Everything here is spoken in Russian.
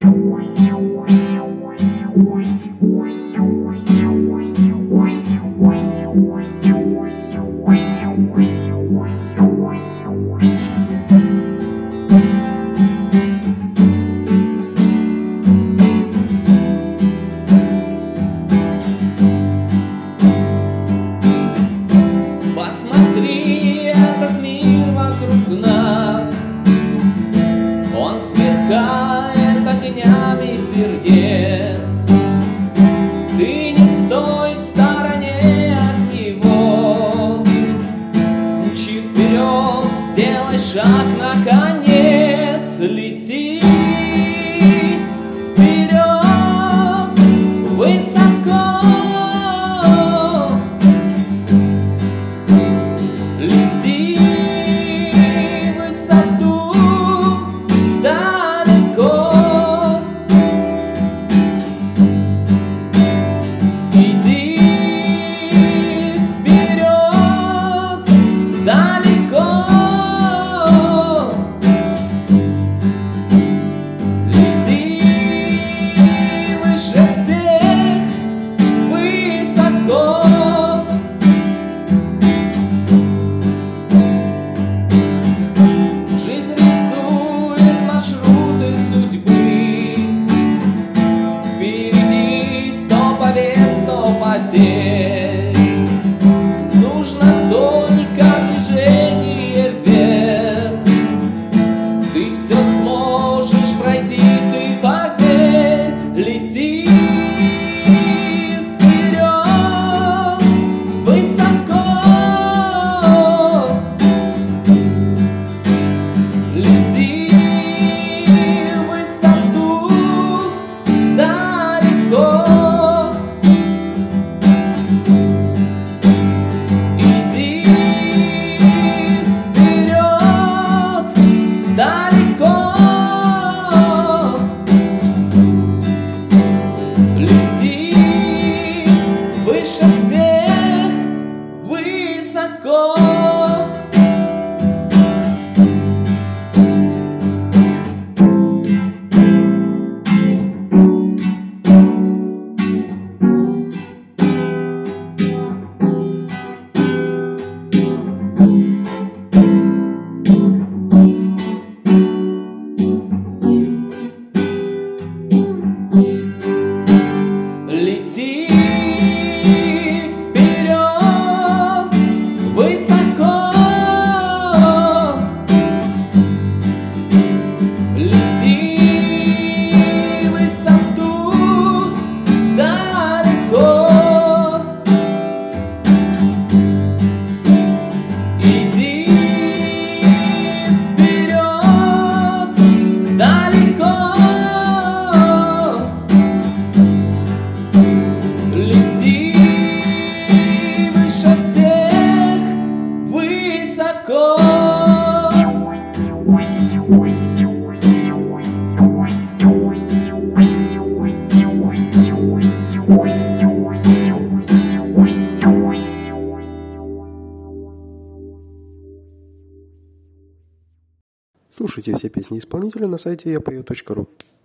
Посмотри, этот мир вокруг нас, он сверкает огнями сердец. Ты не стой в стороне от него, мчи вперед, сделай шаг наконец, лети вперед высоко. Лети в высоту далеко, иди вперед далеко, лети выше всех высоко. Маршруты судьбы, впереди 100 побед, 100 потерь. Нужно только движение вверх. Ты все сможешь пройти, ты поверь. Лети вперед высоко, лети далеко, лети выше всех высоко. Лети вперед высоко, лети в высоту далеко, иди вперед далеко. Лети выше всех высоко. Слушайте все песни исполнителя на сайте yapою.ru.